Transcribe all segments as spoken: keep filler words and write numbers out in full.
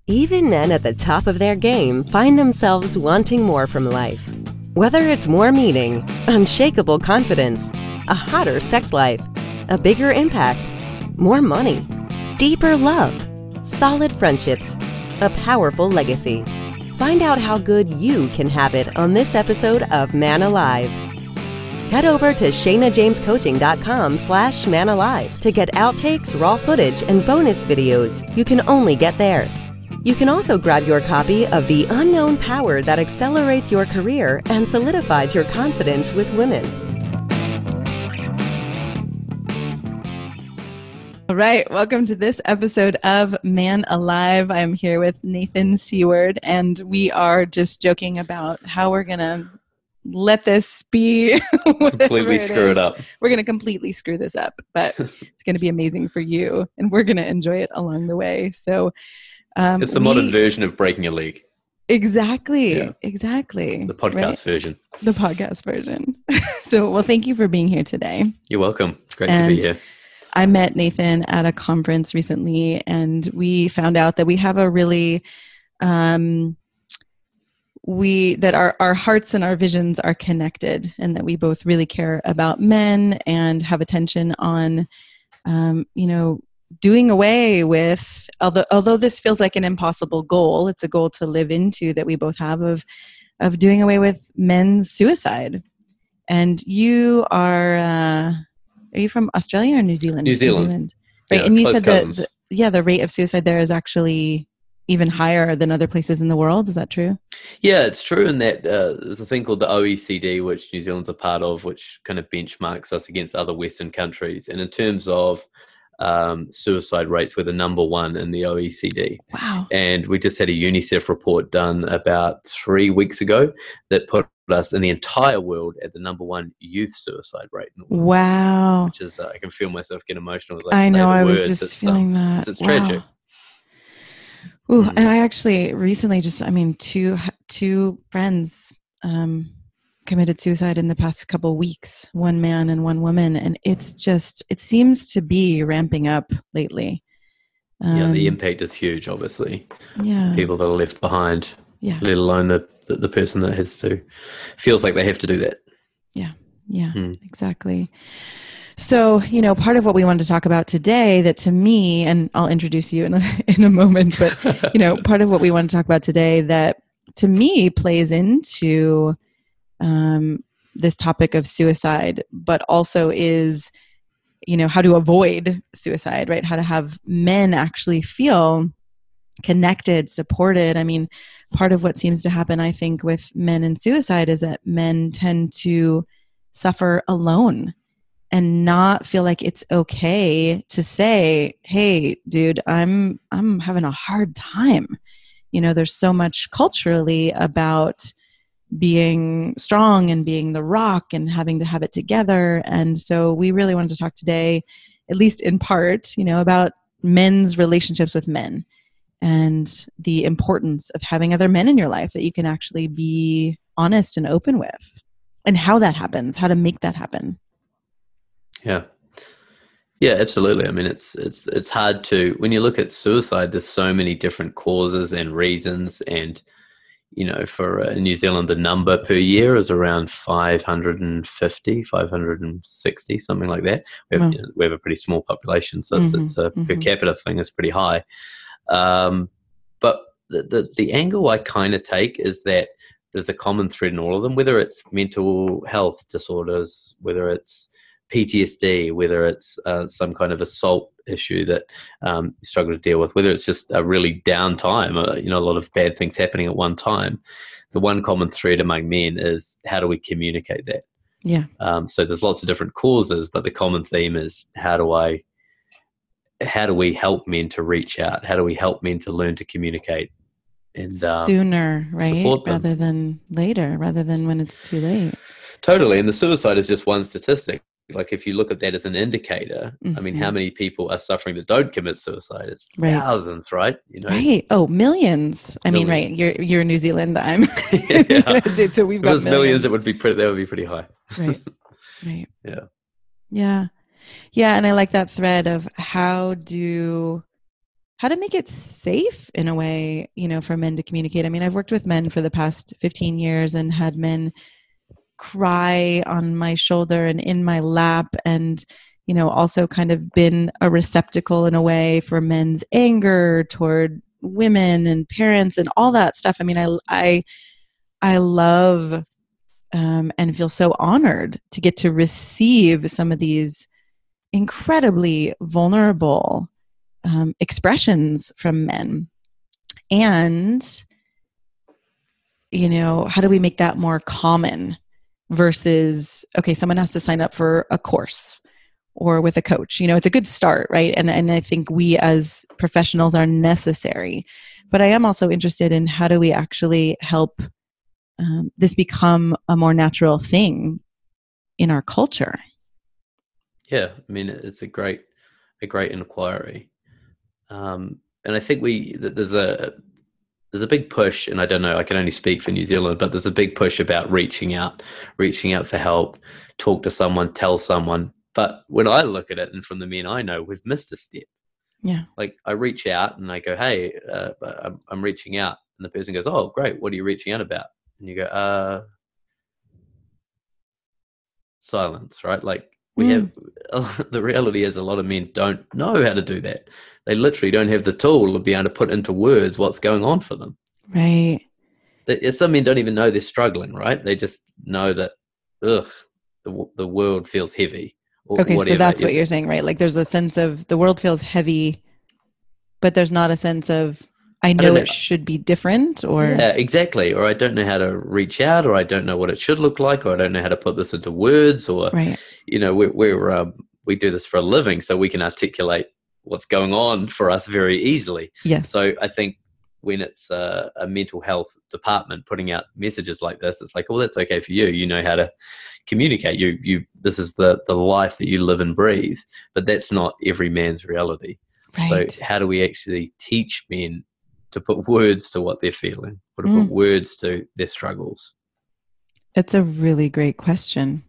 Even men at the top of their game find themselves wanting more from life. Whether it's more meaning, unshakable confidence, a hotter sex life, a bigger impact, more money, deeper love, solid friendships, a powerful legacy. Find out how good you can have it on this episode of Man Alive. Head over to ShaynaJamesCoaching.com slash Man Alive to get outtakes, raw footage, and bonus videos you can only get there. You can also grab your copy of The Unknown Power that accelerates your career and solidifies your confidence with women. All right, welcome to this episode of Man Alive. I'm here with Nathan Seward, and we are just joking about how we're going to let this be completely screw it up. We're going to completely screw this up, but it's going to be amazing for you, and we're going to enjoy it along the way. So um, it's the we, modern version of breaking a leg. Exactly, yeah. exactly. The podcast right? version. The podcast version. So, well, thank you for being here today. You're welcome. Great and to be here. I met Nathan at a conference recently, and we found out that we have a really, um, we that our, our hearts and our visions are connected, and that we both really care about men and have attention on, um, you know, doing away with, although although this feels like an impossible goal, it's a goal to live into that we both have of of doing away with men's suicide. And you are. Uh, Are you from Australia or New Zealand? New Zealand. New Zealand. Right. Yeah, and you said that, the, yeah, the rate of suicide there is actually even higher than other places in the world. Is that true? Yeah, it's true in that uh, there's a thing called the O E C D, which New Zealand's a part of, which kind of benchmarks us against other Western countries. And in terms of um, suicide rates, we're the number one in the O E C D. Wow. And we just had a UNICEF report done about three weeks ago that put us in the entire world at the number one youth suicide rate in the world. Wow. Which is, uh, I can feel myself get emotional as I, I say know, the I was words. just it's, feeling um, that. It's, it's wow. tragic. Ooh, mm. And I actually recently just, I mean, two two friends um, committed suicide in the past couple of weeks, one man and one woman. And it's just, it seems to be ramping up lately. Um, yeah, the um, impact is huge, obviously. Yeah. People that are left behind, yeah. let alone the, the, the person that has to, feels like they have to do that. Yeah, yeah, hmm. exactly. So, you know, part of what we wanted to talk about today that to me, and I'll introduce you in a, in a moment, but, you know, part of what we want to talk about today that to me plays into um, this topic of suicide, but also is, you know, how to avoid suicide, right? How to have men actually feel connected, supported. I mean, part of what seems to happen, I think, with men and suicide is that men tend to suffer alone and not feel like it's okay to say, hey, dude, I'm I'm having a hard time. You know, there's so much culturally about being strong and being the rock and having to have it together. And so we really wanted to talk today, at least in part, you know, about men's relationships with men and the importance of having other men in your life that you can actually be honest and open with, and how that happens, how to make that happen. Yeah. Yeah, absolutely. I mean, it's it's it's hard to, when you look at suicide, there's so many different causes and reasons. And, you know, for uh, New Zealand, the number per year is around five hundred fifty, five hundred sixty, something like that. We have, Wow. you know, we have a pretty small population, so it's, Mm-hmm, it's a mm-hmm. per capita thing is pretty high. Um, but the, the, the angle I kind of take is that there's a common thread in all of them, whether it's mental health disorders, whether it's P T S D, whether it's uh, some kind of assault issue that um, you struggle to deal with, whether it's just a really down time, uh, you know, a lot of bad things happening at one time. The one common thread among men is, how do we communicate that? Yeah. Um, so there's lots of different causes, but the common theme is, how do I, how do we help men to reach out? How do we help men to learn to communicate? And um, sooner, right? support them. Rather than later, rather than when it's too late. Totally. And the suicide is just one statistic. Like, if you look at that as an indicator, mm-hmm. I mean, how many people are suffering that don't commit suicide? It's right. thousands, right? You know, right. Oh, millions. I millions. mean, right. You're you're in New Zealand. I'm yeah. in the United States, so we've if got it was millions. millions. It would be pretty. That would be pretty high. Right. Right. Yeah. Yeah. Yeah. And I like that thread of how do how to make it safe in a way, you know, for men to communicate. I mean, I've worked with men for the past fifteen years and had men cry on my shoulder and in my lap, and, you know, also kind of been a receptacle in a way for men's anger toward women and parents and all that stuff. I mean, I, I, I love um, and feel so honored to get to receive some of these incredibly vulnerable um, expressions from men. And, you know, how do we make that more common versus, okay, someone has to sign up for a course or with a coach? You know, it's a good start, right? And, and I think we as professionals are necessary. But I am also interested in how do we actually help um, this become a more natural thing in our culture? Yeah, I mean, it's a great, a great inquiry, um, and I think we there's a there's a big push, and I don't know, I can only speak for New Zealand, but there's a big push about reaching out, reaching out for help, talk to someone, tell someone. But when I look at it, and from the men I know, we've missed a step. Yeah, like I reach out and I go, hey, uh, I'm, I'm reaching out, and the person goes, oh, great, what are you reaching out about? And you go, uh, silence, right? Like. We mm. have, the reality is a lot of men don't know how to do that. They literally don't have the tool to be able to put into words what's going on for them. Right. They, some men don't even know they're struggling, right? They just know that, ugh, the, the world feels heavy. Or okay, whatever. So that's what you're saying, right? Like there's a sense of the world feels heavy, but there's not a sense of, I know, I know it should be different, or yeah, exactly. Or I don't know how to reach out, or I don't know what it should look like, or I don't know how to put this into words, or right. you know, we're, we're um, we do this for a living, so we can articulate what's going on for us very easily. Yeah. So I think when it's a, a mental health department putting out messages like this, it's like, well, that's okay for you. You know how to communicate. You you this is the the life that you live and breathe. But that's not every man's reality. Right. So how do we actually teach men to put words to what they're feeling, or to mm. put words to their struggles? It's a really great question.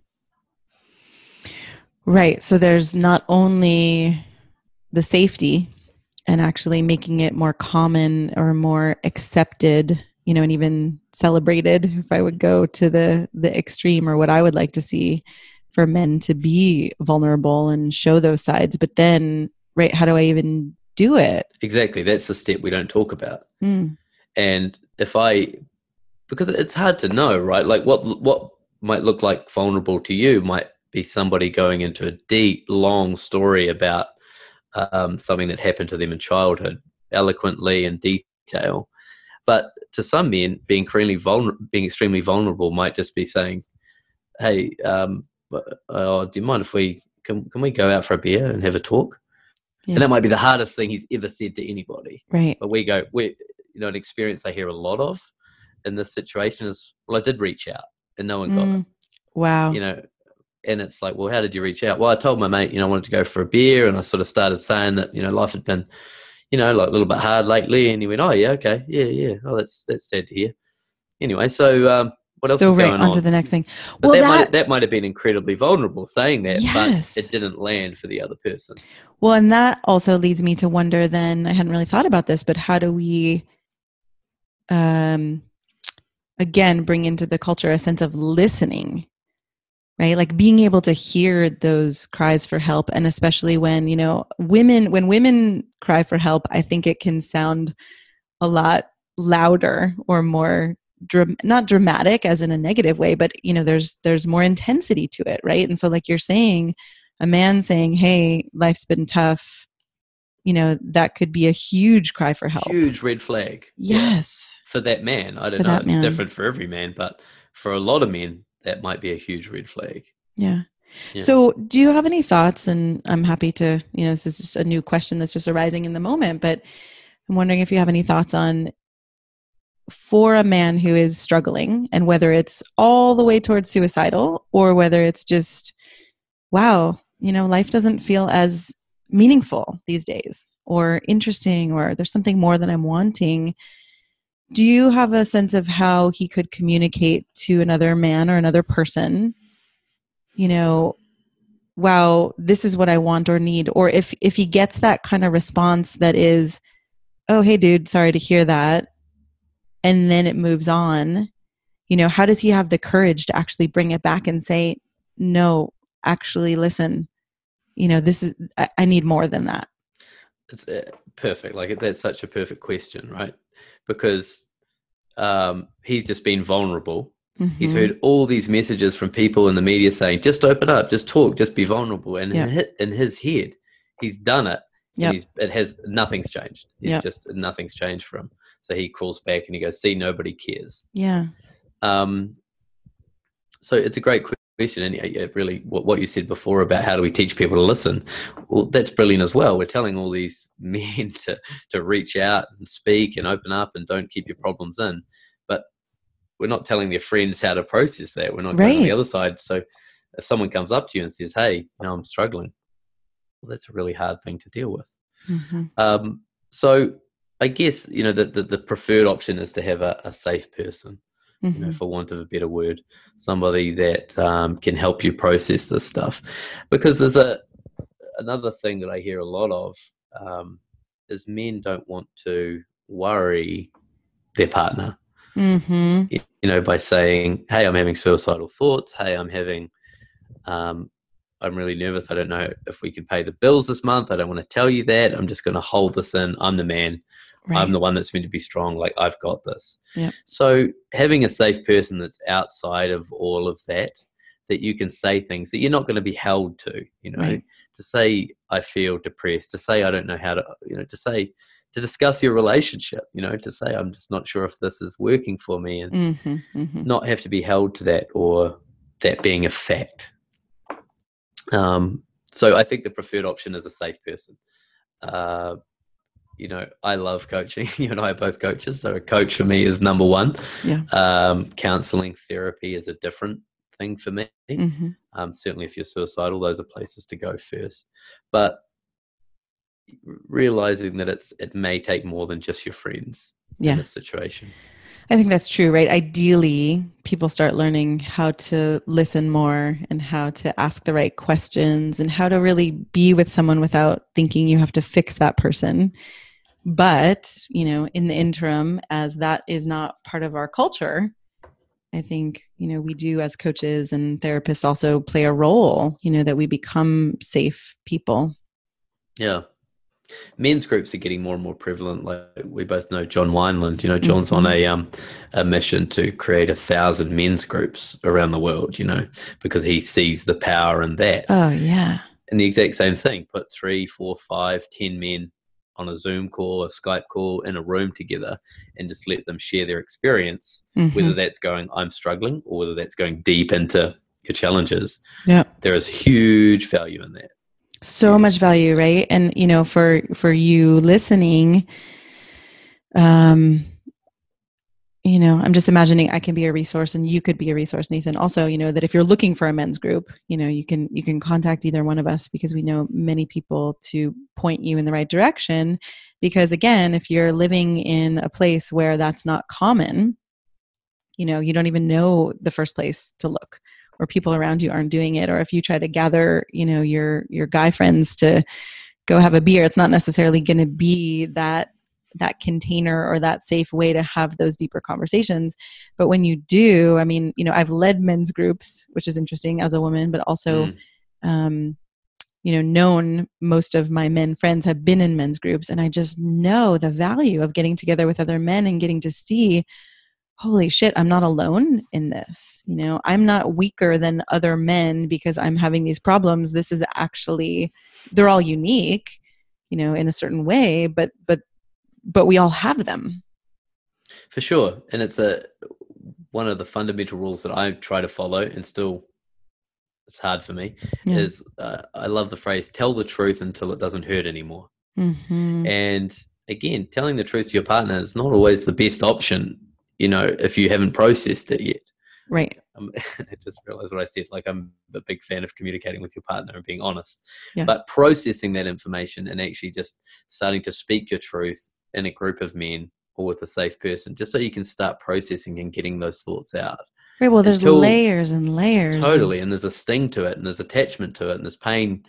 Right. So there's not only the safety and actually making it more common or more accepted, you know, and even celebrated, if I would go to the, the extreme, or what I would like to see for men to be vulnerable and show those sides. But then, right, how do I even do it? Exactly. That's the step we don't talk about. Mm. And if I, because it's hard to know, right? Like what, what might look like vulnerable to you might be somebody going into a deep, long story about um, something that happened to them in childhood, eloquently in detail. But to some men, being extremely vulnerable, being extremely vulnerable might just be saying, "Hey, um, oh, do you mind if we can can we go out for a beer and have a talk?" Yeah. And that might be the hardest thing he's ever said to anybody. Right. But we go, we, you know, an experience I hear a lot of in this situation is, well, I did reach out and no one got mm. it. Wow. You know, and it's like, well, how did you reach out? Well, I told my mate, you know, I wanted to go for a beer, and I sort of started saying that, you know, life had been, you know, like a little bit hard lately. And he went, oh yeah, okay. Yeah, yeah. Oh, that's, that's sad to hear. Anyway, so, um, what else so is right, going on on? to the next thing. But well, that, that might, that might have been incredibly vulnerable saying that, yes. but it didn't land for the other person. Well, and that also leads me to wonder then, I hadn't really thought about this, but how do we, um, again, bring into the culture a sense of listening, right? Like being able to hear those cries for help. And especially when, you know, women, when women cry for help, I think it can sound a lot louder or more Dra- not dramatic as in a negative way, but you know, there's there's more intensity to it, right? And so, like you're saying, a man saying, "Hey, life's been tough," you know, that could be a huge cry for help, huge red flag. Yes, yeah. For that man, I don't for know. It's man. different for every man, but for a lot of men, that might be a huge red flag. Yeah. yeah. So, do you have any thoughts? And I'm happy to, you know, this is just a new question that's just arising in the moment, but I'm wondering if you have any thoughts on, for a man who is struggling, and whether it's all the way towards suicidal or whether it's just, wow, you know, life doesn't feel as meaningful these days or interesting, or there's something more that I'm wanting. Do you have a sense of how he could communicate to another man or another person, you know, wow, this is what I want or need? Or if, if he gets that kind of response that is, oh, hey, dude, sorry to hear that. And then it moves on. You know, how does he have the courage to actually bring it back and say, no, actually, listen, you know, this is, I, I need more than that. It's uh, perfect. Like, that's such a perfect question, right? Because um, he's just been vulnerable. Mm-hmm. He's heard all these messages from people in the media saying, just open up, just talk, just be vulnerable. And yep. in, his, in his head, he's done it. Yep. He's, it has, nothing's changed. It's yep. just, nothing's changed for him. So he crawls back and he goes, see, nobody cares. Yeah. Um. So it's a great question. And it really, what, what you said before about how do we teach people to listen? Well, that's brilliant as well. We're telling all these men to, to reach out and speak and open up and don't keep your problems in. But we're not telling their friends how to process that. We're not right. going on the other side. So if someone comes up to you and says, hey, you know, I'm struggling, well, that's a really hard thing to deal with. Mm-hmm. Um, so I guess, you know, the, the, the preferred option is to have a, a safe person, mm-hmm. you know, for want of a better word, somebody that um, can help you process this stuff. Because there's a another thing that I hear a lot of um, is men don't want to worry their partner. Mm-hmm. You know, by saying, hey, I'm having suicidal thoughts. Hey, I'm having, um, I'm really nervous. I don't know if we can pay the bills this month. I don't want to tell you that. I'm just going to hold this in. I'm the man. Right. I'm the one that's meant to be strong. Like, I've got this. Yep. So having a safe person that's outside of all of that, that you can say things that you're not going to be held to, you know, right. to say, I feel depressed, to say, I don't know how to, you know, to say, to discuss your relationship, you know, to say, I'm just not sure if this is working for me, and mm-hmm, mm-hmm. not have to be held to that, or that being a fact. Um, so I think the preferred option is a safe person. Uh, you know, I love coaching. You and I are both coaches. So a coach for me is number one. Yeah. Um, counseling, therapy is a different thing for me. Mm-hmm. Um, certainly if you're suicidal, those are places to go first. But realizing that it's it may take more than just your friends yeah. in this situation. I think that's true, right? Ideally, people start learning how to listen more and how to ask the right questions and how to really be with someone without thinking you have to fix that person. But, you know, in the interim, as that is not part of our culture, I think, you know, we do as coaches and therapists also play a role, you know, that we become safe people. Yeah. Men's groups are getting more and more prevalent. Like, we both know John Wineland. You know, John's mm-hmm. on a um a mission to create a thousand men's groups around the world, you know, because he sees the power in that. Oh, yeah. And the exact same thing, put three, four, five, ten men on a Zoom call, a Skype call, in a room together, and just let them share their experience, mm-hmm. whether that's going, I'm struggling, or whether that's going deep into your challenges. Yeah. There is huge value in that. So much value, right? And, you know, for, for you listening, um, you know, I'm just imagining I can be a resource and you could be a resource, Nathan. Also, you know, that if you're looking for a men's group, you know, you can, you can contact either one of us, because we know many people to point you in the right direction. Because again, if you're living in a place where that's not common, you know, you don't even know the first place to look, or people around you aren't doing it. Or if you try to gather, you know, your, your guy friends to go have a beer, it's not necessarily going to be that, that container or that safe way to have those deeper conversations. But when you do, I mean, you know, I've led men's groups, which is interesting as a woman, but also, mm. um, you know, known most of my men friends have been in men's groups. And I just know the value of getting together with other men and getting to see, holy shit, I'm not alone in this. You know, I'm not weaker than other men because I'm having these problems. This is actually, they're all unique, you know, in a certain way, but, but, but we all have them. For sure. And it's a, one of the fundamental rules that I try to follow, and still it's hard for me, yeah. is uh, I love the phrase, tell the truth until it doesn't hurt anymore. Mm-hmm. And again, telling the truth to your partner is not always the best option, you know, if you haven't processed it yet. Right. Um, I just realized what I said. Like, I'm a big fan of communicating with your partner and being honest, yeah. but processing that information and actually just starting to speak your truth in a group of men or with a safe person, just so you can start processing and getting those thoughts out. Right. Well, there's Until, layers and layers. Totally. Of... And there's a sting to it, and there's attachment to it, and there's pain,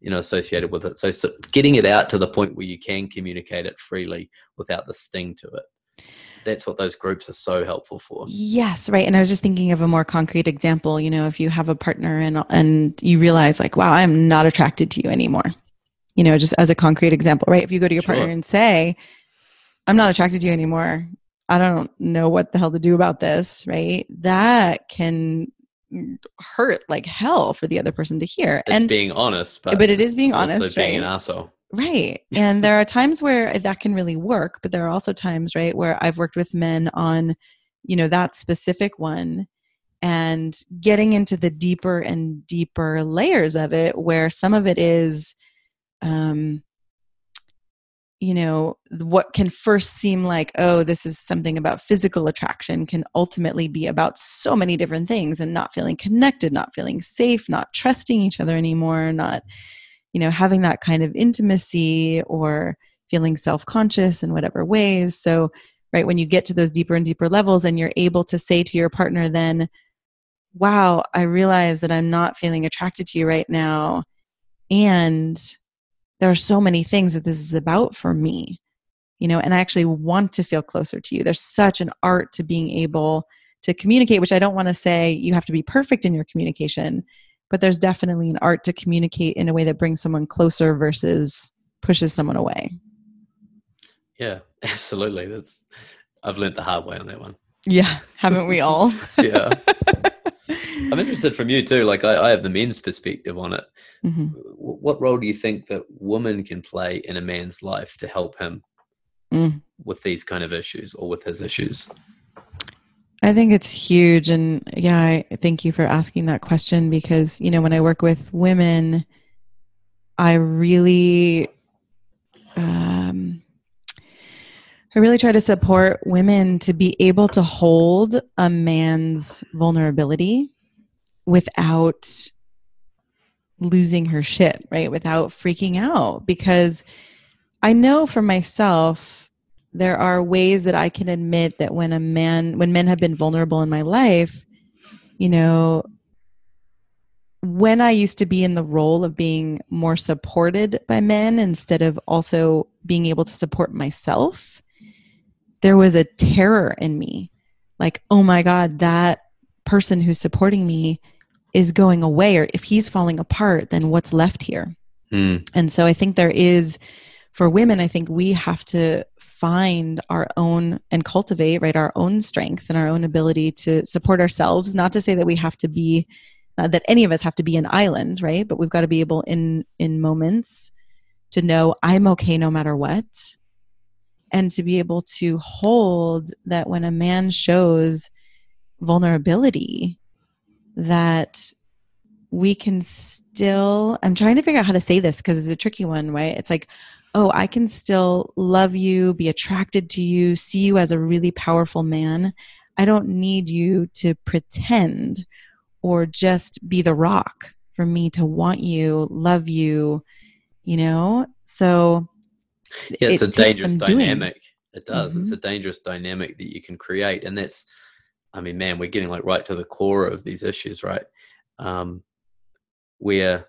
you know, associated with it. So, so getting it out to the point where you can communicate it freely without the sting to it. That's what those groups are so helpful for. Yes, right. And I was just thinking of a more concrete example. You know, if you have a partner and and you realize like, wow, I'm not attracted to you anymore. You know, just as a concrete example, right? If you go to your Sure. partner and say, I'm not attracted to you anymore. I don't know what the hell to do about this, right? That can hurt like hell for the other person to hear. It's and being honest, but, but it is being also honest, being right? an asshole. Right. And there are times where that can really work, but there are also times, right, where I've worked with men on, you know, that specific one and getting into the deeper and deeper layers of it, where some of it is, um, you know, what can first seem like, oh, this is something about physical attraction can ultimately be about so many different things, and not feeling connected, not feeling safe, not trusting each other anymore, not, you know, having that kind of intimacy or feeling self-conscious in whatever ways. So, right, when you get to those deeper and deeper levels and you're able to say to your partner then, wow, I realize that I'm not feeling attracted to you right now. And there are so many things that this is about for me, you know, and I actually want to feel closer to you. There's such an art to being able to communicate, which I don't want to say you have to be perfect in your communication, but there's definitely an art to communicate in a way that brings someone closer versus pushes someone away. Yeah, absolutely. That's I've learned the hard way on that one. Yeah, haven't we all? Yeah. I'm interested from you too. Like I, I have the men's perspective on it. Mm-hmm. What role do you think that women can play in a man's life to help him Mm. with these kind of issues or with his issues? I think it's huge. And yeah, I thank you for asking that question, because, you know, when I work with women, I really, um, I really try to support women to be able to hold a man's vulnerability without losing her shit, right? Without freaking out. Because I know for myself, there are ways that I can admit that when a man, when men have been vulnerable in my life, you know, when I used to be in the role of being more supported by men instead of also being able to support myself, there was a terror in me. Like, oh my God, that person who's supporting me is going away, or if he's falling apart, then what's left here? Mm. And so I think there is, for women, I think we have to find our own and cultivate, right, our own strength and our own ability to support ourselves. Not to say that we have to be, uh, that any of us have to be an island, right? But we've got to be able in, in moments to know I'm okay no matter what. And to be able to hold that when a man shows vulnerability, that we can still, I'm trying to figure out how to say this because it's a tricky one, right? It's like, oh, I can still love you, be attracted to you, see you as a really powerful man. I don't need you to pretend or just be the rock for me to want you, love you, you know? So yeah, it's it a dangerous dynamic. Doing. It does. Mm-hmm. It's a dangerous dynamic that you can create. And that's, I mean, man, we're getting like right to the core of these issues, right? Um, where,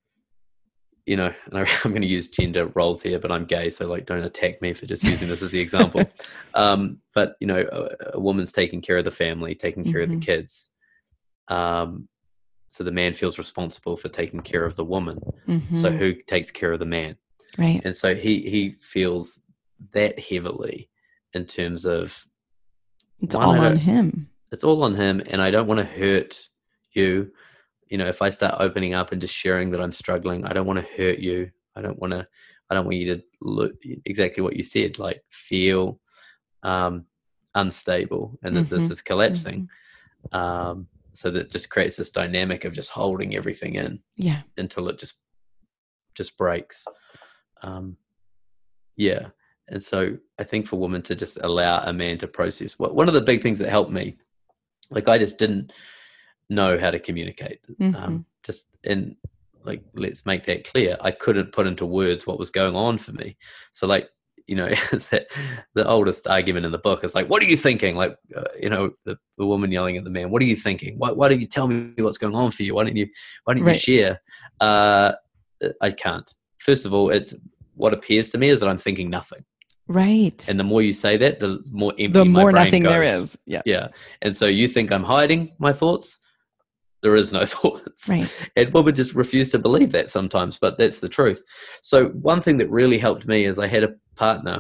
you know, and I'm going to use gender roles here, but I'm gay, so like don't attack me for just using this as the example. Um, but, you know, a, a woman's taking care of the family, taking care mm-hmm. of the kids. Um, so the man feels responsible for taking care of the woman. Mm-hmm. So who takes care of the man? Right. And so he, he feels that heavily in terms of it's all on him. It's all on him. And I don't want to hurt you. You know, if I start opening up and just sharing that I'm struggling, I don't want to hurt you. I don't want to, I don't want you to look exactly what you said, like feel um, unstable and that mm-hmm. this is collapsing. Mm-hmm. Um, so that just creates this dynamic of just holding everything in yeah. until it just, just breaks. Um, yeah. And so I think for women to just allow a man to process, well, one of the big things that helped me, like I just didn't know how to communicate. Mm-hmm. Um, just in like, let's make that clear. I couldn't put into words what was going on for me. So like, you know, it's that the oldest argument in the book is like, what are you thinking? Like, uh, you know, the, the woman yelling at the man, what are you thinking? Why, why don't you tell me what's going on for you? Why don't you, why don't right. you share? Uh, I can't. First of all, it's what appears to me is that I'm thinking nothing. Right. And the more you say that, the more empty the my more brain nothing goes. there is. Yeah. Yeah. And so you think I'm hiding my thoughts. There is no thoughts. Right. And women just refuse to believe that sometimes, but that's the truth. So one thing that really helped me is I had a partner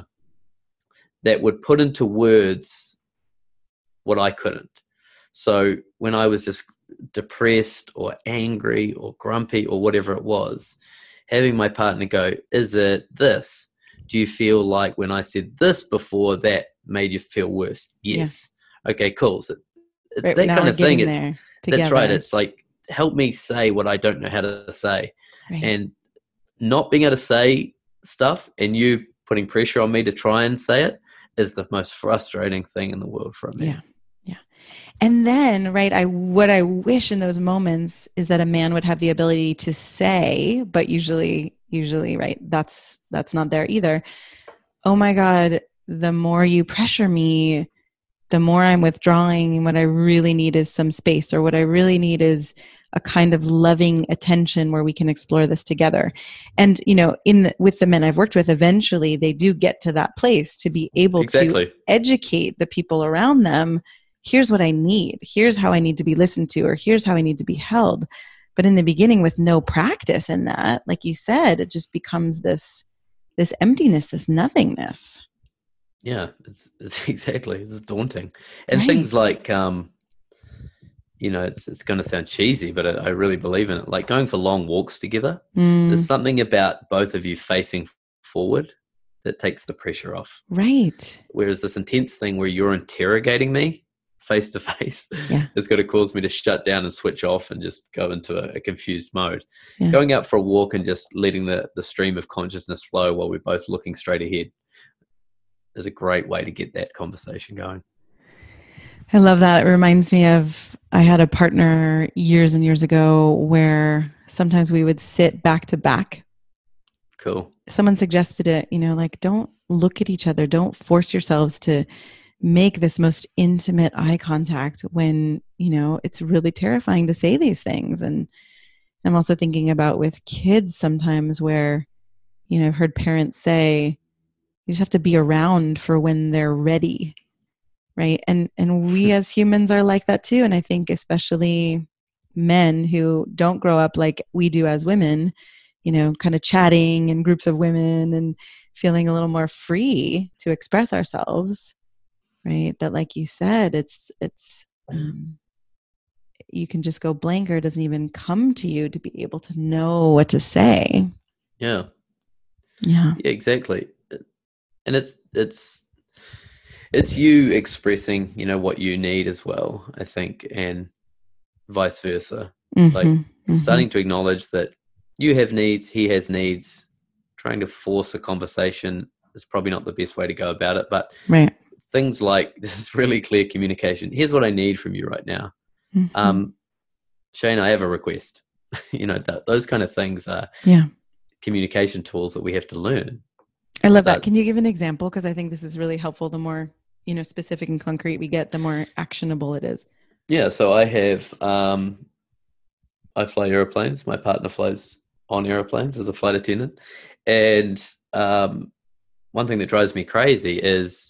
that would put into words what I couldn't. So when I was just depressed or angry or grumpy or whatever it was, having my partner go, is it this? Do you feel like when I said this before, that made you feel worse? Yes. Yeah. Okay, cool. So it's right, that kind of thing. It's, that's right. It's like, help me say what I don't know how to say. Right. And not being able to say stuff and you putting pressure on me to try and say it is the most frustrating thing in the world for me. Yeah. Yeah. And then, right, I what I wish in those moments is that a man would have the ability to say, but usually, usually, right, that's that's not there either. Oh my God, the more you pressure me, the more I'm withdrawing. What I really need is some space, or what I really need is a kind of loving attention where we can explore this together. And, you know, in the, with the men I've worked with, eventually they do get to that place to be able exactly. to educate the people around them. Here's what I need. Here's how I need to be listened to, or here's how I need to be held. But in the beginning, with no practice in that, like you said, it just becomes this, this emptiness, this nothingness. Yeah, it's, it's exactly, it's daunting. And right. things like, um, you know, it's it's going to sound cheesy, but I, I really believe in it. Like going for long walks together, mm. there's something about both of you facing forward that takes the pressure off. Right. Whereas this intense thing where you're interrogating me face to face is going to cause me to shut down and switch off and just go into a, a confused mode. Yeah. Going out for a walk and just letting the, the stream of consciousness flow while we're both looking straight ahead is a great way to get that conversation going. I love that. It reminds me of, I had a partner years and years ago where sometimes we would sit back to back. Cool. Someone suggested it, you know, like, don't look at each other. Don't force yourselves to make this most intimate eye contact when, you know, it's really terrifying to say these things. And I'm also thinking about with kids sometimes where, you know, I've heard parents say, you just have to be around for when they're ready. Right. And and we as humans are like that too. And I think especially men who don't grow up like we do as women, you know, kind of chatting in groups of women and feeling a little more free to express ourselves. Right. That, like you said, it's it's um, you can just go blank, or it doesn't even come to you to be able to know what to say. Yeah. Yeah. Yeah, exactly. And it's it's It's you expressing, you know, what you need as well, I think, and vice versa. Mm-hmm, like mm-hmm. starting to acknowledge that you have needs, he has needs. Trying to force a conversation is probably not the best way to go about it. But right. things like this is really clear communication. Here's what I need from you right now. Mm-hmm. Um, Shane, I have a request. you know, that, those kind of things are yeah. communication tools that we have to learn. I love that. Can you give an example? Because I think this is really helpful. The more, you know, specific and concrete we get, the more actionable it is. Yeah. So I have, um, I fly airplanes. My partner flies on airplanes as a flight attendant. And um, one thing that drives me crazy is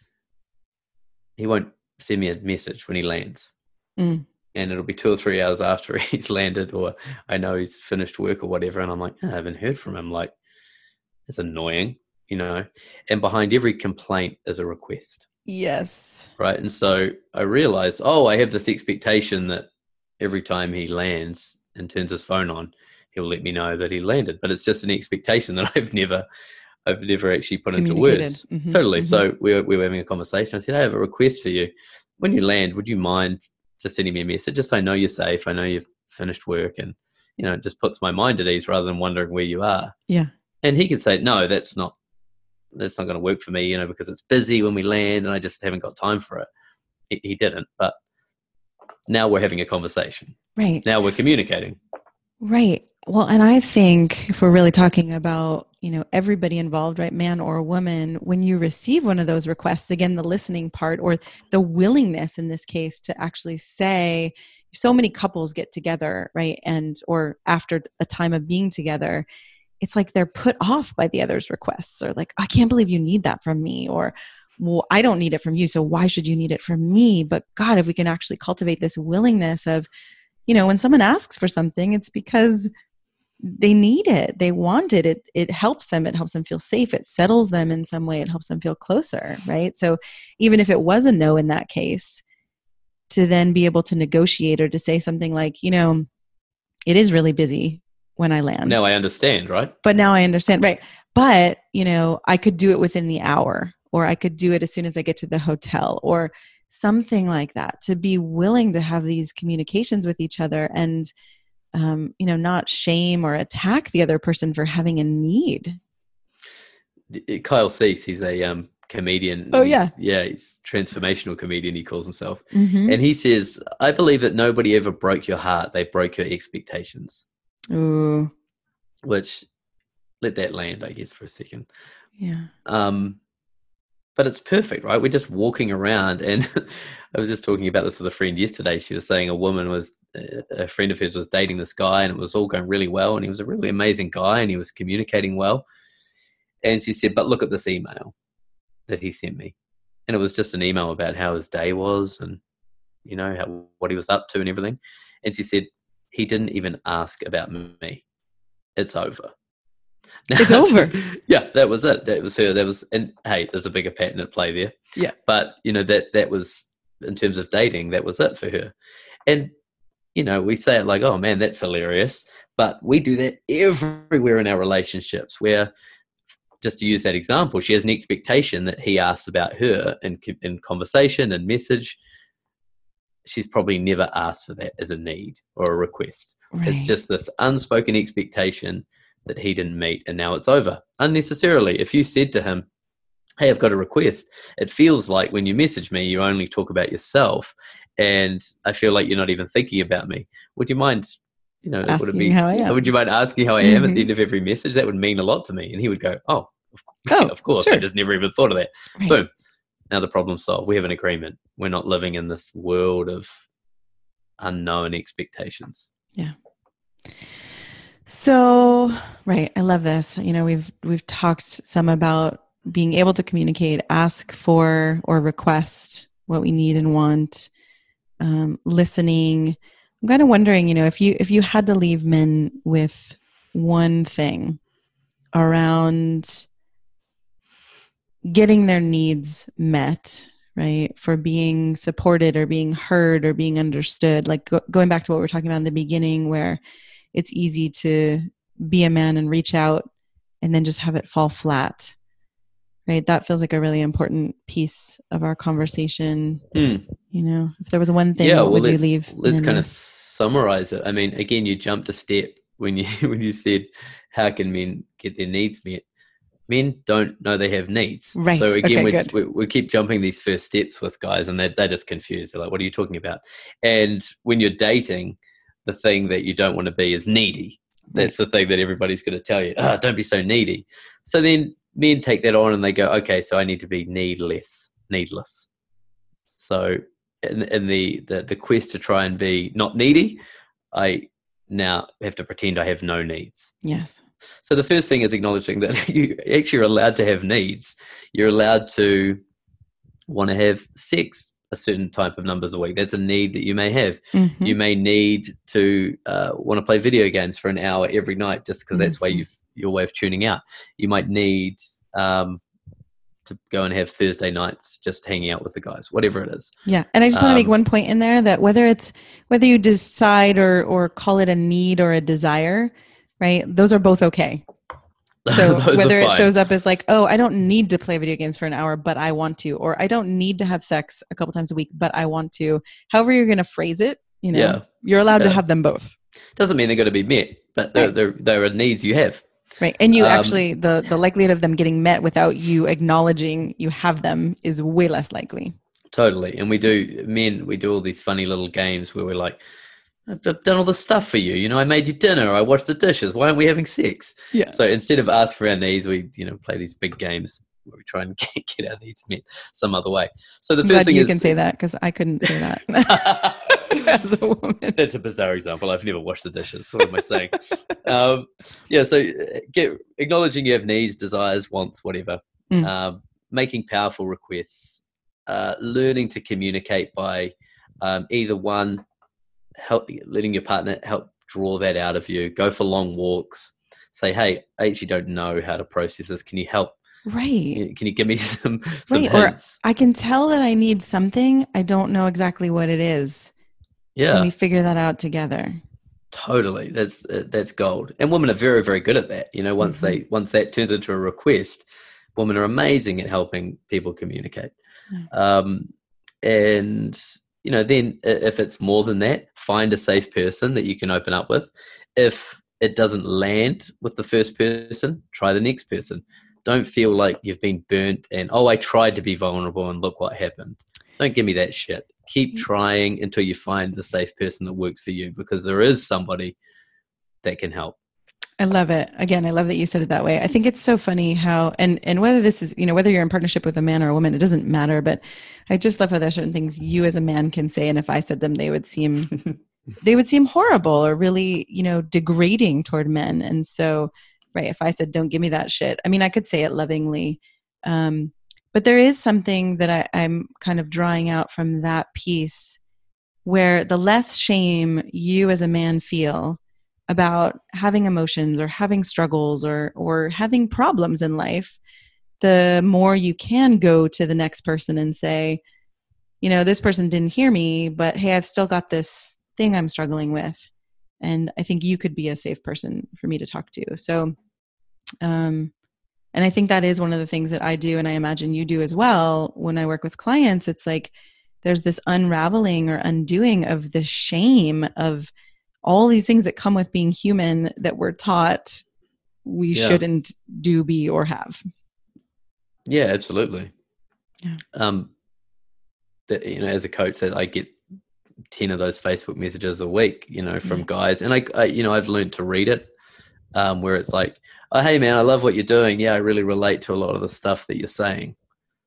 he won't send me a message when he lands. Mm. And it'll be two or three hours after he's landed, or I know he's finished work or whatever. And I'm like, oh, I haven't heard from him. Like, it's annoying. You know, and behind every complaint is a request. Yes. Right. And so I realized, oh, I have this expectation that every time he lands and turns his phone on, he'll let me know that he landed. But it's just an expectation that I've never, I've never actually put into words. Mm-hmm. Totally. Mm-hmm. So we were, we were having a conversation. I said, I have a request for you. When you land, would you mind just sending me a message? Just so I know you're safe. I know you've finished work, and, you know, it just puts my mind at ease rather than wondering where you are. Yeah. And he could say, no, that's not, that's not going to work for me, you know, because it's busy when we land and I just haven't got time for it. He, he didn't, but now we're having a conversation. Right. Now we're communicating. Right. Well, and I think if we're really talking about, you know, everybody involved, right, man or woman, when you receive one of those requests, again, the listening part, or the willingness in this case to actually say, so many couples get together, right? And, or after a time of being together, it's like they're put off by the other's requests, or like, I can't believe you need that from me, or, well, I don't need it from you, so why should you need it from me? But God, if we can actually cultivate this willingness of, you know, when someone asks for something, it's because they need it, they want it, it it helps them, it helps them feel safe, it settles them in some way, it helps them feel closer, right? So even if it was a no in that case, to then be able to negotiate or to say something like, you know, it is really busy when I land. Now I understand, right? But now I understand, right? But, you know, I could do it within the hour, or I could do it as soon as I get to the hotel, or something like that, to be willing to have these communications with each other and, um, you know, not shame or attack the other person for having a need. Kyle Cease, he's a um, comedian. Oh, he's, yeah. Yeah, he's transformational comedian, he calls himself. Mm-hmm. And he says, I believe that nobody ever broke your heart. They broke your expectations. Ooh. Which, let that land, I guess, for a second. Yeah. Um, but it's perfect, right? We're just walking around, and I was just talking about this with a friend yesterday. She was saying a woman was, a friend of hers was dating this guy, and it was all going really well, and he was a really amazing guy, and he was communicating well. And she said, but look at this email that he sent me. And it was just an email about how his day was, and, you know, how, what he was up to and everything. And she said, he didn't even ask about me. It's over. It's over. Yeah, that was it. That was her. That was, and hey, there's a bigger pattern at play there. Yeah. But, you know, that, that was, in terms of dating, that was it for her. And, you know, we say it like, oh man, that's hilarious. But we do that everywhere in our relationships, where, just to use that example, she has an expectation that he asks about her in, in conversation and message. She's probably never asked for that as a need or a request. Right. It's just this unspoken expectation that he didn't meet, and now it's over unnecessarily. If you said to him, hey, I've got a request, it feels like when you message me, you only talk about yourself, and I feel like you're not even thinking about me. Would you mind, you know, asking would it be, how I am. would you mind asking how I am mm-hmm. at the end of every message? That would mean a lot to me. And he would go, oh, of course, oh, of course. Sure. I just never even thought of that. Right. Boom. Now the problem's solved. We have an agreement. We're not living in this world of unknown expectations. Yeah. So, right. I love this. You know, we've, we've talked some about being able to communicate, ask for or request what we need and want, um, listening. I'm kind of wondering, you know, if you, if you had to leave men with one thing around getting their needs met, right? For being supported or being heard or being understood, like go, going back to what we were talking about in the beginning, where it's easy to be a man and reach out and then just have it fall flat, right? That feels like a really important piece of our conversation. Mm. You know, if there was one thing, yeah, what well, would you let's, leave? Let's kind of summarize it. I mean, again, you jumped a step when you when you said, how can men get their needs met? Men don't know they have needs. Right. So again, okay, we, we we keep jumping these first steps with guys, and they're, they're just confused. They're like, what are you talking about? And when you're dating, the thing that you don't want to be is needy. That's right. The thing that everybody's going to tell you. Oh, don't be so needy. So then men take that on and they go, okay, so I need to be needless, needless. So in, in the, the, the quest to try and be not needy, I now have to pretend I have no needs. Yes. So the first thing is acknowledging that you actually are allowed to have needs. You're allowed to want to have sex a certain type of numbers a week. That's a need that you may have. Mm-hmm. You may need to uh, want to play video games for an hour every night just because mm-hmm. that's way you've, your way of tuning out. You might need um, to go and have Thursday nights just hanging out with the guys, whatever it is. Yeah. And I just want to um, make one point in there that whether it's, whether you decide or, or call it a need or a desire, right? Those are both okay. So whether it shows up as like, oh, I don't need to play video games for an hour, but I want to, or I don't need to have sex a couple times a week, but I want to. However you're going to phrase it, you know, yeah. you're allowed yeah. to have them both. Doesn't mean they're going to be met, but there, right. there, there are needs you have. Right. And you um, actually, the, the likelihood of them getting met without you acknowledging you have them is way less likely. Totally. And we do, men, we do all these funny little games where we're like, I've done all this stuff for you. You know, I made you dinner. I washed the dishes. Why aren't we having sex? Yeah. So instead of ask for our needs, we, you know, play these big games where we try and get, get our needs met some other way. So the I'm first glad thing you is, can say that because I couldn't say that. as a woman. That's a bizarre example. I've never washed the dishes. What am I saying? um, yeah, so get acknowledging you have needs, desires, wants, whatever. Mm. Um, making powerful requests. Uh, learning to communicate by um, either one, help letting your partner help draw that out of you. Go for long walks. Say, hey, I actually don't know how to process this. Can you help? Right. Can you give me some, some right. hints? Or I can tell that I need something. I don't know exactly what it is. Yeah. Can we figure that out together? Totally. That's that's gold. And women are very, very good at that. You know, once mm-hmm. they once that turns into a request, women are amazing at helping people communicate. Yeah. Um, and, you know, then if it's more than that, find a safe person that you can open up with. If it doesn't land with the first person, try the next person. Don't feel like you've been burnt and, oh, I tried to be vulnerable and look what happened. Don't give me that shit. Keep trying until you find the safe person that works for you, because there is somebody that can help. I love it. Again, I love that you said it that way. I think it's so funny how, and, and whether this is, you know, whether you're in partnership with a man or a woman, it doesn't matter, but I just love how there's certain things you as a man can say. And if I said them, they would seem, they would seem horrible or really, you know, degrading toward men. And so, right, if I said, don't give me that shit, I mean, I could say it lovingly. Um, but there is something that I, I'm kind of drawing out from that piece where the less shame you as a man feel about having emotions or having struggles or or having problems in life, the more you can go to the next person and say, you know, this person didn't hear me, but hey, I've still got this thing I'm struggling with. And I think you could be a safe person for me to talk to. So, um, and I think that is one of the things that I do, and I imagine you do as well. When I work with clients, it's like there's this unraveling or undoing of the shame of all these things that come with being human that we're taught we yeah. shouldn't do, be, or have. Yeah, absolutely. Yeah. Um, that, you know, as a coach, that I get ten of those Facebook messages a week, you know, from yeah. guys, and I, I, you know, I've learned to read it, um, where it's like, oh, hey man, I love what you're doing. Yeah, I really relate to a lot of the stuff that you're saying.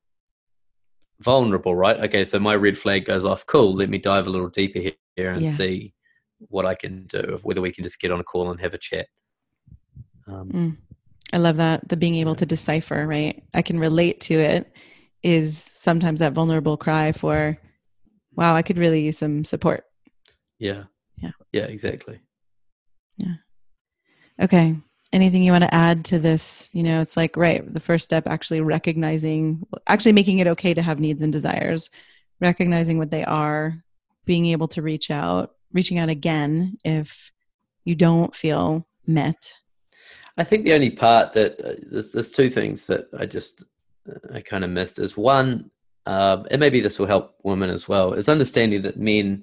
Vulnerable, right? Okay, so my red flag goes off. Cool. Let me dive a little deeper here and yeah. see what I can do, whether we can just get on a call and have a chat. Um, mm. I love that. The being able yeah. to decipher, right? I can relate to it is sometimes that vulnerable cry for, wow, I could really use some support. Yeah. Yeah. Yeah, exactly. Yeah. Okay. Anything you want to add to this? You know, it's like, right, the first step, actually recognizing, actually making it okay to have needs and desires, recognizing what they are, being able to reach out, reaching out again if you don't feel met. I think the only part that uh, there's, there's two things that I just uh, I kind of missed is one, uh, and maybe this will help women as well, is understanding that men,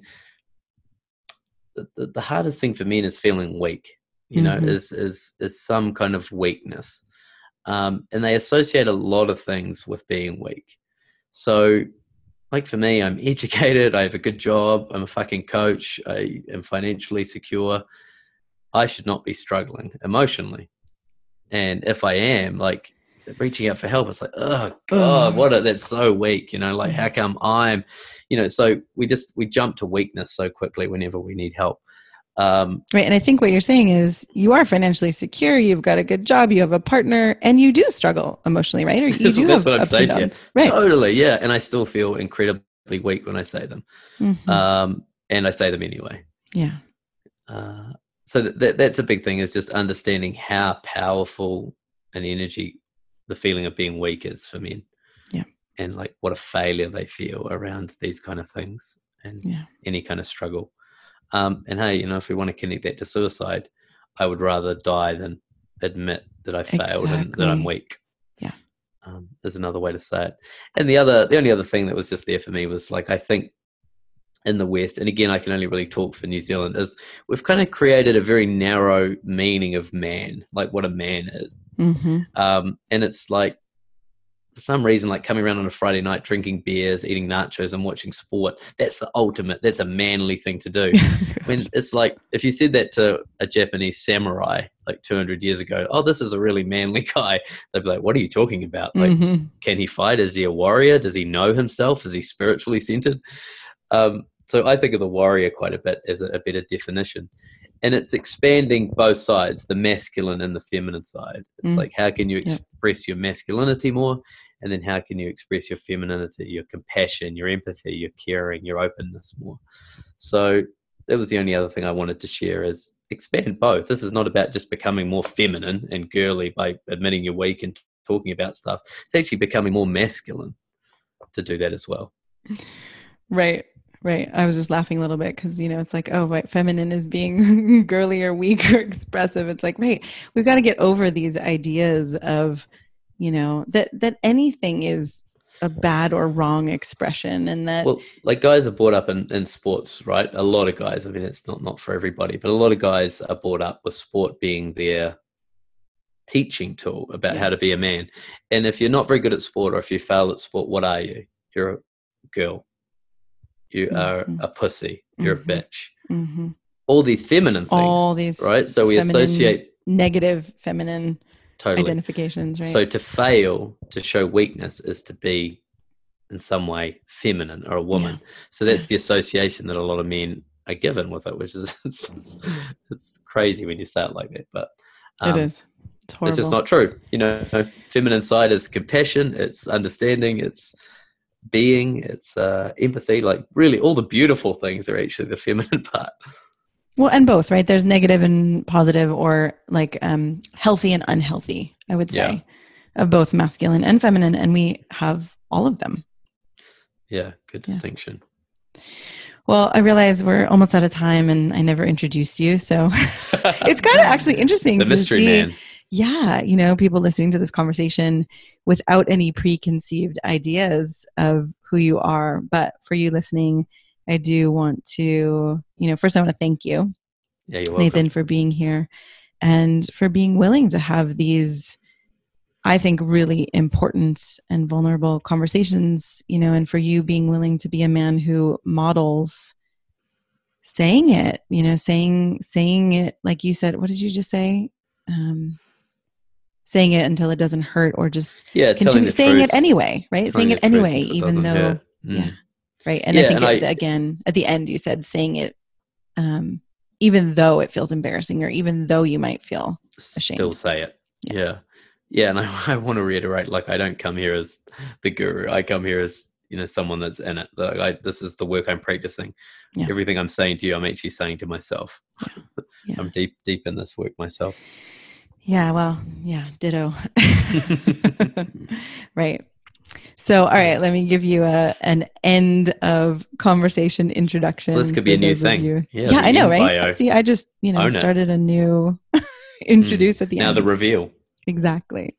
the, the, the hardest thing for men is feeling weak. You know, mm-hmm. is is is some kind of weakness, um, and they associate a lot of things with being weak. So, like for me, I'm educated, I have a good job, I'm a fucking coach, I am financially secure. I should not be struggling emotionally. And if I am, like, reaching out for help, it's like, oh God, what a, that's so weak, you know, like how come I'm, you know, so we just, we jump to weakness so quickly whenever we need help. Um, right. And I think what you're saying is you are financially secure, you've got a good job, you have a partner, and you do struggle emotionally, right? Or you that's, do that's have what I'm saying to you. Right. Totally. Yeah. And I still feel incredibly weak when I say them. Mm-hmm. Um, and I say them anyway. Yeah. Uh, so that, that that's a big thing, is just understanding how powerful an energy the feeling of being weak is for men. Yeah. And like what a failure they feel around these kind of things and yeah. any kind of struggle. Um, and hey, you know, if we want to connect that to suicide, I would rather die than admit that I failed exactly. and that I'm weak. Yeah. Um, is another way to say it. And the other, the only other thing that was just there for me was like, I think in the West, and again, I can only really talk for New Zealand, is we've kind of created a very narrow meaning of man, like what a man is. Mm-hmm. Um, and it's like, for some reason, like coming around on a Friday night, drinking beers, eating nachos and watching sport, that's the ultimate, that's a manly thing to do. When it's like, if you said that to a Japanese samurai like two hundred years ago, oh, this is a really manly guy, they'd be like, what are you talking about? Like, mm-hmm. can he fight? Is he a warrior? Does he know himself? Is he spiritually centered? Um, so I think of the warrior quite a bit as a, a better definition. And it's expanding both sides, the masculine and the feminine side. It's mm. like, how can you express yeah. your masculinity more? And then how can you express your femininity, your compassion, your empathy, your caring, your openness more? So that was the only other thing I wanted to share, is expand both. This is not about just becoming more feminine and girly by admitting you're weak and talking about stuff. It's actually becoming more masculine to do that as well. Right. Right. I was just laughing a little bit because, you know, it's like, oh, right, feminine is being girly or weak or expressive. It's like, wait, we've got to get over these ideas of, you know, that, that anything is a bad or wrong expression. And that, well, like guys are brought up in, in sports, right? A lot of guys, I mean, it's not, not for everybody, but a lot of guys are brought up with sport being their teaching tool about yes. how to be a man. And if you're not very good at sport, or if you fail at sport, what are you? You're a girl. You are mm-hmm. a pussy. You're mm-hmm. a bitch. Mm-hmm. All these feminine things. All these, right? So we associate negative feminine totally. identifications, right? So to fail, to show weakness, is to be in some way feminine or a woman. Yeah. So that's yeah. the association that a lot of men are given with it, which is it's, it's, it's crazy when you say it like that. But um, it is. It's horrible. It's just not true. You know, feminine side is compassion. It's understanding. It's being, it's uh, empathy, like really all the beautiful things are actually the feminine part. Well, and both, right? There's negative and positive, or like um, healthy and unhealthy, I would say, yeah. of both masculine and feminine. And we have all of them. Yeah, good distinction. Yeah. Well, I realize we're almost out of time and I never introduced you. So it's kind of actually interesting the to mystery see. Man. Yeah, you know, people listening to this conversation without any preconceived ideas of who you are. But for you listening, I do want to, you know, first I want to thank you, yeah, you're welcome. Nathan, for being here and for being willing to have these, I think, really important and vulnerable conversations, you know, and for you being willing to be a man who models saying it, you know, saying, saying it, like you said, what did you just say? Um, saying it until it doesn't hurt, or just yeah, continue saying truth. it anyway, right? Telling saying it anyway, it even though, mm. yeah, right. And yeah, I think and it, I, again, at the end, you said saying it, um, even though it feels embarrassing, or even though you might feel ashamed. Still say it. Yeah. Yeah. Yeah. And I, I want to reiterate, like, I don't come here as the guru. I come here as, you know, someone that's in it. Like, I, this is the work I'm practicing. Yeah. Everything I'm saying to you, I'm actually saying to myself. Yeah. Yeah. I'm deep, deep in this work myself. Yeah, well, yeah, ditto. Right. So, all right, let me give you a an end of conversation introduction. Well, this could be a new thing. Yeah, yeah I know, right? Bio. See, I just, you know, Own started it. a new introduce mm. at the now end. Now the reveal. Exactly.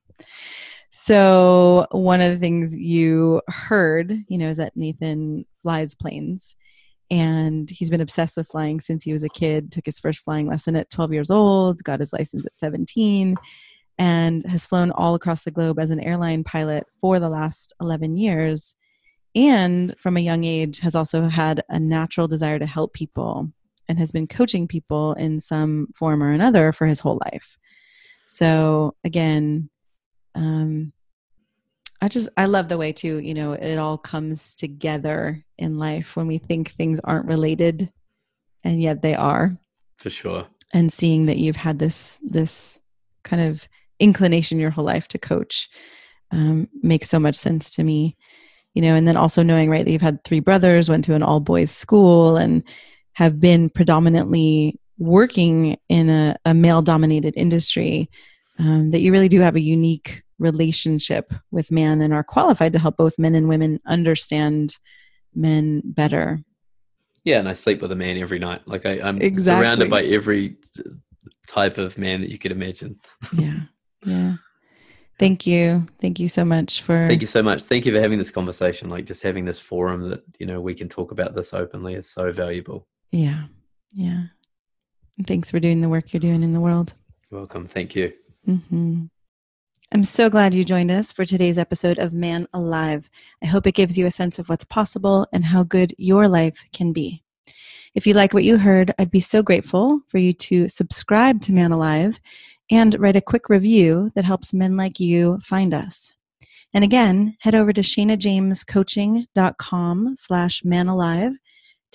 So one of the things you heard, you know, is that Nathan flies planes. And he's been obsessed with flying since he was a kid, took his first flying lesson at twelve years old, got his license at seventeen, and has flown all across the globe as an airline pilot for the last eleven years. And from a young age has also had a natural desire to help people and has been coaching people in some form or another for his whole life. So again, um, I just, I love the way too, you know, it all comes together in life when we think things aren't related and yet they are. For sure. And seeing that you've had this, this kind of inclination your whole life to coach um, makes so much sense to me, you know, and then also knowing, right, that you've had three brothers, went to an all boys school and have been predominantly working in a, a male dominated industry, um, that you really do have a unique relationship with man and are qualified to help both men and women understand men better. Yeah, and I sleep with a man every night. Like I, I'm exactly. surrounded by every type of man that you could imagine. Yeah, yeah. Thank you. Thank you so much for... Thank you so much. Thank you for having this conversation. Like just having this forum that, you know, we can talk about this openly is so valuable. Yeah, yeah. And thanks for doing the work you're doing in the world. You're welcome. Thank you. Mm-hmm. I'm so glad you joined us for today's episode of Man Alive. I hope it gives you a sense of what's possible and how good your life can be. If you like what you heard, I'd be so grateful for you to subscribe to Man Alive and write a quick review that helps men like you find us. And again, head over to shanajamescoaching.com slash manalive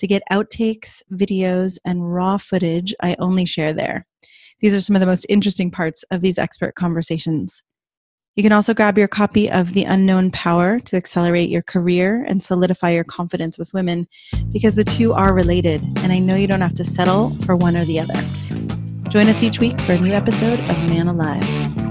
To get outtakes, videos, and raw footage I only share there. These are some of the most interesting parts of these expert conversations. You can also grab your copy of The Unknown Power to accelerate your career and solidify your confidence with women, because the two are related, and I know you don't have to settle for one or the other. Join us each week for a new episode of Man Alive.